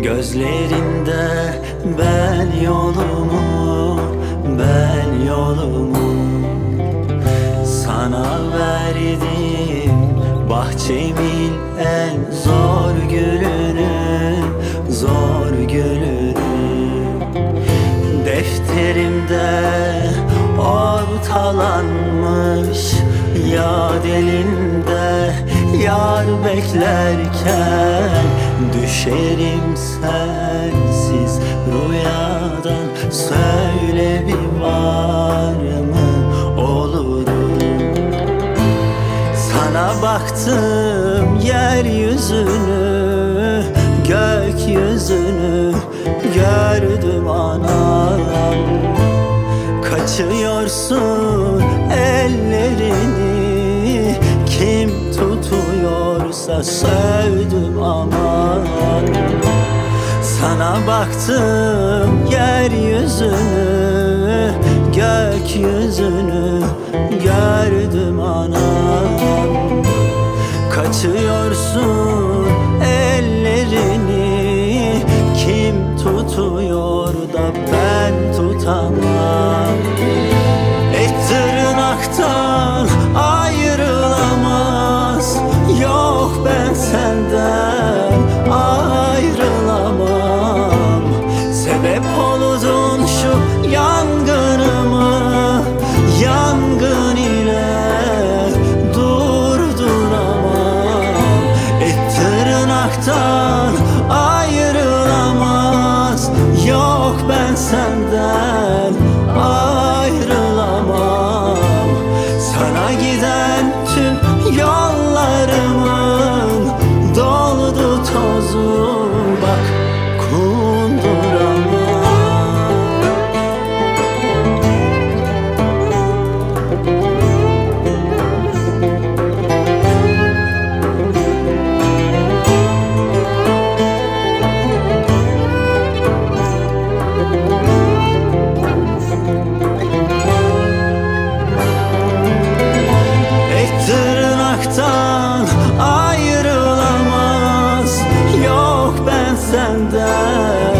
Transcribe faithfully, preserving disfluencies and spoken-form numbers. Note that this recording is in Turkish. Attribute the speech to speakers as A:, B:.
A: Gözlerinde ben yolumu, ben yolumu sana verdim. Bahçemin en zor gülünü, zor gülünü. Defterimde ortalanmış yad elinde. Yar beklerken düşerim sensiz rüyadan. Söyle bir var mı olurum? Sana baktım yeryüzünü, gökyüzünü gördüm anam. Kaçıyorsun ellerini, kim tutuyorsa sövdüm aman. Sana baktım yeryüzünü, gökyüzünü gördüm anam. Kaçıyorsun ellerini, kim tutuyor da ben tutamam. Et tırnaktan ayrılamaz, yok ben senden ayrılamam. Sebep oldun şu yangınımı, yangın ile durduramam. Et tırnaktan ayrılamaz, yok ben senden ayrılamam. Sana giden tüm yollarımın doldu tozu, bak kunduramam. Tırnaktan ayrılamaz, yok ben senden